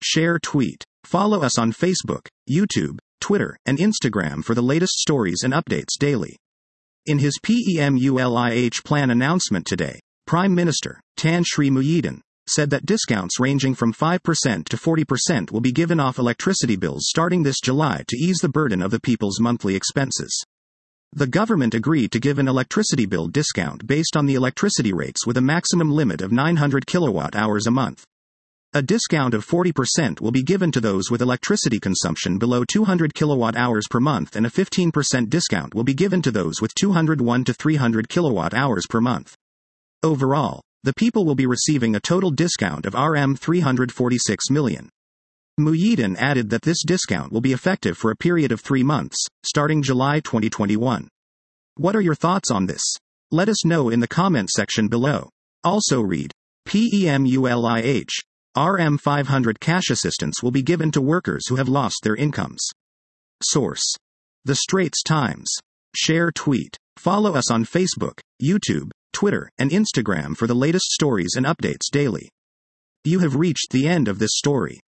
share, tweet. Follow us on Facebook, YouTube, Twitter, and Instagram for the latest stories and updates daily. In his PEMULIH plan announcement today, Prime Minister Tan Sri Muhyiddin said that discounts ranging from 5% to 40% will be given off electricity bills starting this July to ease the burden of the people's monthly expenses. The government agreed to give an electricity bill discount based on the electricity rates with a maximum limit of 900 kilowatt-hours a month. A discount of 40% will be given to those with electricity consumption below 200 kilowatt-hours per month, and a 15% discount will be given to those with 201 to 300 kilowatt-hours per month. Overall, the people will be receiving a total discount of Rm 346 million. Muhyiddin added that this discount will be effective for a period of 3 months, starting July 2021. What are your thoughts on this? Let us know in the comment section below. Also read, PEMULIH, Rm 500 cash assistance will be given to workers who have lost their incomes. Source: The Straits Times. Share, tweet. Follow us on Facebook, YouTube, Twitter, and Instagram for the latest stories and updates daily. You have reached the end of this story.